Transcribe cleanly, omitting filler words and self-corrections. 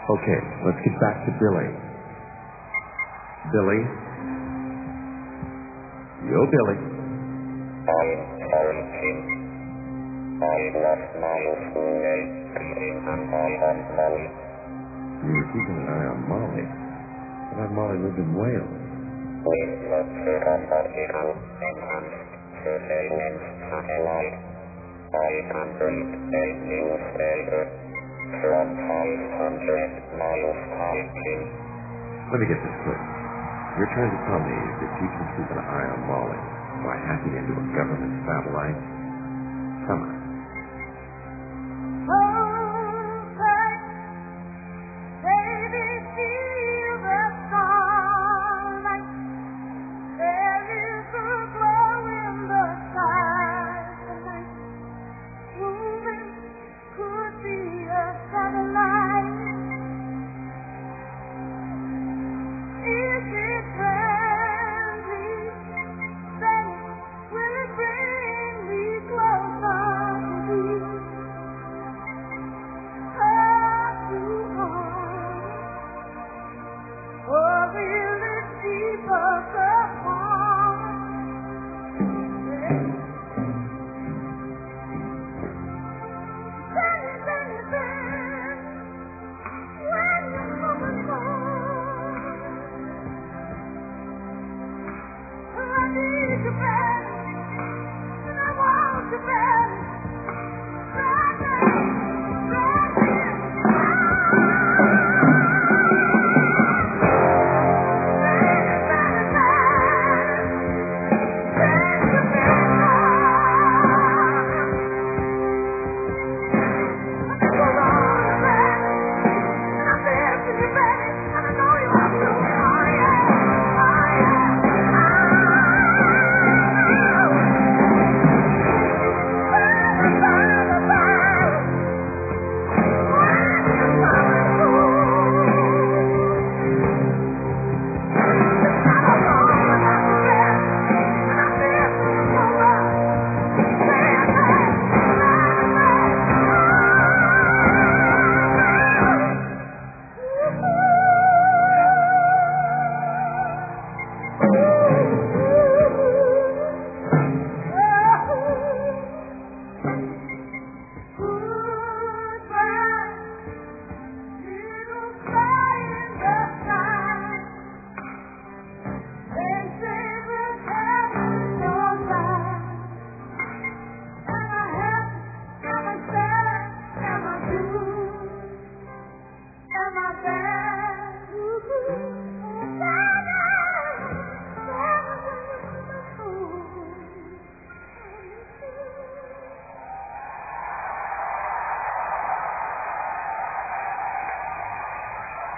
Okay, let's get back to Billy. Billy? Yo, Billy. I'm 17. I lost my school name and I have Molly. You were keeping an eye on Molly. I thought Molly lived in Wales. We looked her up at Eagle and her aliens satellite. I can read a newspaper from 500 miles hiking. Let me get this straight. You're trying to tell me that you can keep an eye on Molly by hacking into a government satellite? Come on.